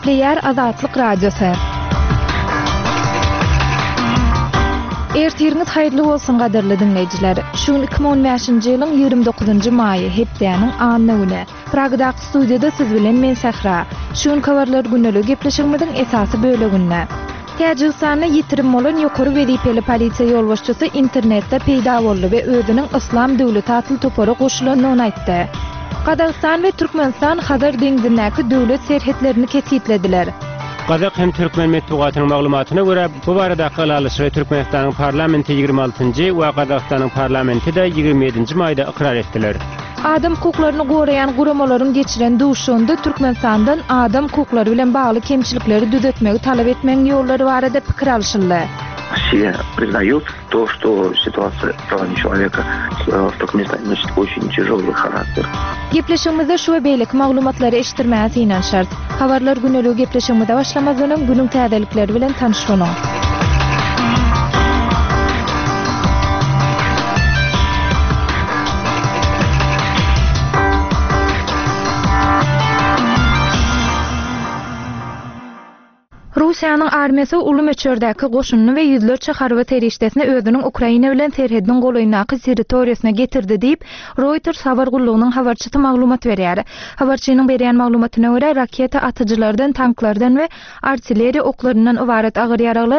Gepleýär Azatlyk radiosu. Ertiriniz haýyrly bolsun gaderli dinleýijiler. Şu 2015-nji ýylyň 29-njy maýy hepdeniň anyny güni. Pragdaky studiýada siz bilen men Sahra. Şu kawarlar günnelik gepleşigimiziň esasy böleginde. Täjikistanyň ýitirim bolan ýokary wezipeli polisiýa ýolbaşçysy internetde peýda boldy we özüniň Islam döwleti atly topara goşulanyny aýtdy. Qazaqstan we Türkmenistan Hazar deňizindäki döwlet serhetlerini kesitlediler. Qazaq hem Türkmen metbuatynyň maglumatyna görä bu barada Qalalyşy Türkmenistanyň parlamenti 26-njy we Qazaqstanyň parlamenti de 27-nji maýda ikrar etdiler. Adam hukuklaryny goraýan guramalaryň geçiren duşunda Türkmenistandan adam hukuklary bilen bagly kemçilikleri düzeltmegi talap etmeň ýollary barada pikir alşyldy. Все признают то, что ситуация с правами человека в Туркменистане носит очень тяжелый характер. Gepleşigimizde şu beýlik maglumatlary eşitdirmäsi inen şart. Habarlar günnelik gepleşigimizde başlamazdan günüň täzelikleri bilen tanışmalyň. Rusiýanyň armiýasy uly meçördäki goşunyny we ýüzlerçe harby terişdesini özüniň Ukraina bilen terhediniň golaýnaky territoriýasyna getirdi diýip Reuters habar gullugynyň habarçysy maglumat berýär. Habarçynyň berýän maglumatyna görä raketa atyjylardan, tanklardan we artilleriýa oklaryndan ibaret agyr ýaraglar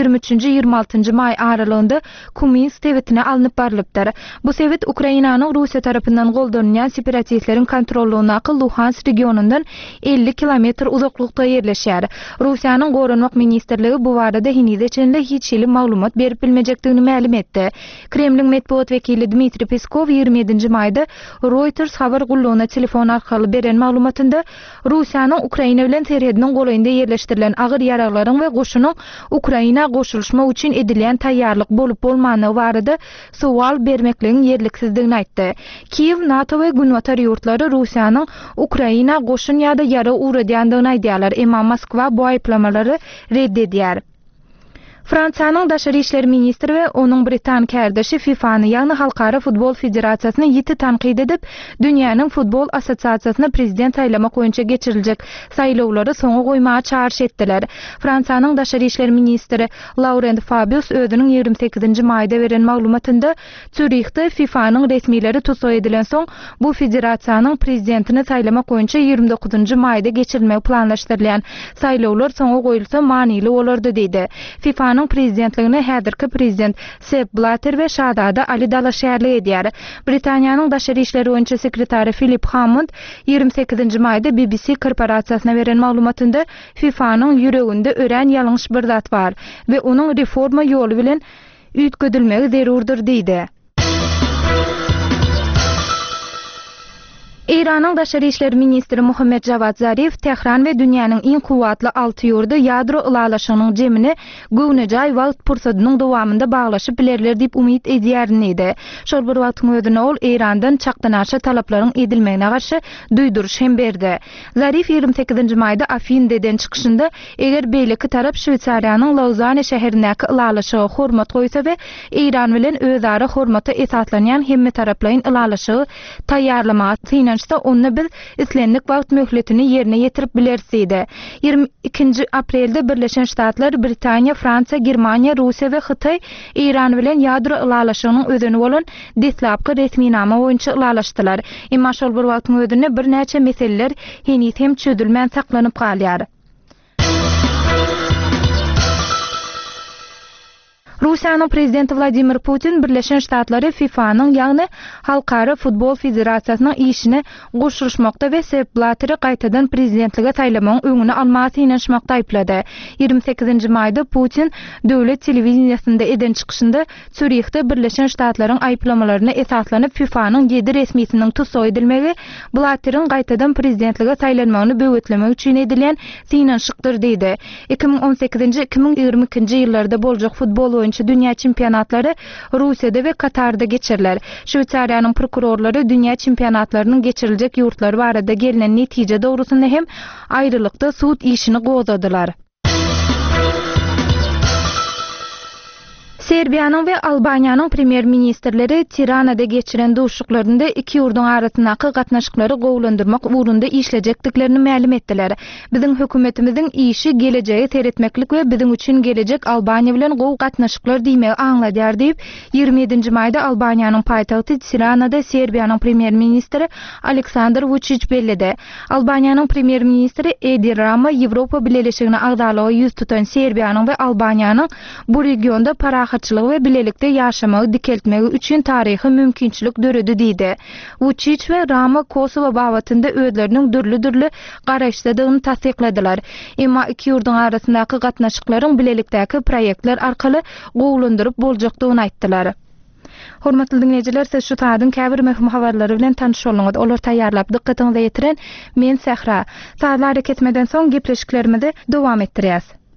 23-26 maý aralygynda Kuminsk sewitine alınıp barilypdyr. Bu sewit Ukrainanyň Rusiýa tarapyndan goldanýan separatistleriň kontrollugynaky Luhansk regionundan 50 kilometr uzaklykda ýerleşýär. Rusiýanyň Goranmak Ministerligi bu barada hinizeçinde hiç ýyly maglumat berip bilmejekdigini ma'lum etdi. Kremliň medeniýet wekili Dmitri Peskov 27-nji maýda Reuters habar gullugyna telefon arkaly beren maglumatynda Rusiýanyň Ukraina bilen terhediniň golaýynda ýerleşdirilen agyr ýaraglaryň we goşunyň Ukraina goşulşmak üçin edilýän taýýarlyk bolup bolmanyny barada sowal bermekligiň ýerliksizdigini aýtdy. Kiýew, NATO we Günwatar ýurtlary Rusiýanyň Ukraina goşun ýa-da ýara uğradýandygyny aýdýarlar. Emma Moskwa bu aýplamalar reddedýär. Fransiýanyň Daşary işleri ministri we onuň Britan kärdeşi FIFA-ny ýagny Halkara Futbol Federasiýasyny ýiti tanqid edip, dünýäniň futbol assosiasiýasyna prezident saýlamak boýunça geçiriljek saýlawlary soňa goýmagy çağırş etdiler. Fransiýanyň Daşary işleri ministri Laurent Fabius özüniň 28-nji maýda beren maglumatynda Zürichde FIFA-nyň resmileri tutsaý edilen soň bu federasiýanyň prezidentini saýlamak boýunça 29-njy maýda geçirilmegi planlaşdyrylýan saýlawlar soňa goýulsa manyly bolardy diýdi. FIFA prezidentligine häzirki prezident Sepp Blatter we şahzada Ali Dalaşýarly edýär. Britaniýanyň Daşary işleri boýunça sekretary Philip Hammond 28-nji maýda BBC korporasiýasyna beren maglumatynda FIFA-nyň ýüreginde ören ýalňyş bir zat bar we onuň reforma ýoly bilen üýtgedilmegi zerurdur diýdi. İran'ın Daşary işleri ministri Muhammed Javad Zarif, Tehran ve dünyanın en kuvvetli 6 ýurdy ýadro ulalaşygynyň jemini göwnejay wagt pursadynyň dowamında baglaşyp bilerler diýip umyt edýärni edi. Şol bir wagtyň özünde ol İran'dan çaqdanaşy talaplaryň edilmegine garşy duýduruş hem berdi. Zarif 28-nji maýda Afindeden çykyşynda eger beýleki tarap Şwitsariýanyň Lausanne şäherindäki ulalaşyga hormat goýsa we İran bilen özara hormaty esaslanýan hemme taraplaryň ulalaşygy taýýarlamagy onna biz islendik wagt möhletini ýerine ýetirip bilersidi. 22 aprelde Birleşen Ştatlar, Britaniýa, Fransiýa, Germaniýa, Rusiýa we Hytaý İran bilen ýadro ulalaşygynyň özüni bolan deslapky resminama boýunça ulalaşdylar. Emma şol bir wagtyň özünde bir näçe meseleler henüz hem çözülmän saklanyp galýar. Rusiýanyň prezidenti Vladimir Putin Birleşen Ştatlary FIFA-nyň ýagny Halkara Futbol Federasiýasynyň işine goşulşmakda we Sepp Blattery gaýtadan prezidentlige saýlamagyň öňüne almasy inanşmakda aýplady. 28-nji maýda Putin döwlet telewiziýasynda eden çykyşynda Zürichde Birleşen Ştatlaryň aýplamalaryna esaslanyp FIFA-nyň 7 resmisiniň tutsaý edilmegi Blatteryň gaýtadan prezidentlige saýlanmagyny böwetlemek üçin edilýän synanşykdyr diýdi. 2018-2022-nji ýyllarda boljak futbol dünya çempionatlary Rusiýada we Katarda geçiriler. Şwitsariýanyň prokurorlary dünya çempionatlarynyň geçiriljek ýurtlary barada gelinen netije dogrusunda hem aýrylykda sud işini gozadylar. Serbiýanyň we Albaniýanyň premier ministrleri Tiranada geçiren duşuklarynda iki ýurdun arasyndaky gatnaşyklary gowlandyrmak uğrunda işlejekdiklerini ma'lum etdiler. Biziň hökümetimiziň işi geleceği teretmeklik we biziň üçin gelecek Albaniýa bilen gow gatnaşyklar diýmegi aňladýar diýip 27-nji maýda Albaniýanyň paýtagty Tiranada Serbiýanyň premier ministri Aleksandar Vučić bellidi. Albaniýanyň premier ministri Edi Rama Ýewropa Birleşigine agdalygy ýüz tutan Serbiýanyň we Albaniýanyň bu regionda parahatçylygy we bilelikde ýaşamagy dikeltmegi üçin taryhy mümkinçilik döredi diýdi. Vučić we Rama Kosowa babatynda özleriniň dürli garaşdygyny tasdikladiler. Emma iki ýurdun arasyndaky gatnaşyklaryň bilelikdäki proýektler arkaly gowlandyryp boljakdygyny aýtdylar. Hormatly dinleýijiler, siz şu taýdan käbir möhüm habarlary bilen tanyş bolňyz. Olar taýýarlap dikkatiňizi ýetiren men Sahra. Taýlary ketmeden soň gepleşiklerimizi dowam etdirýäs.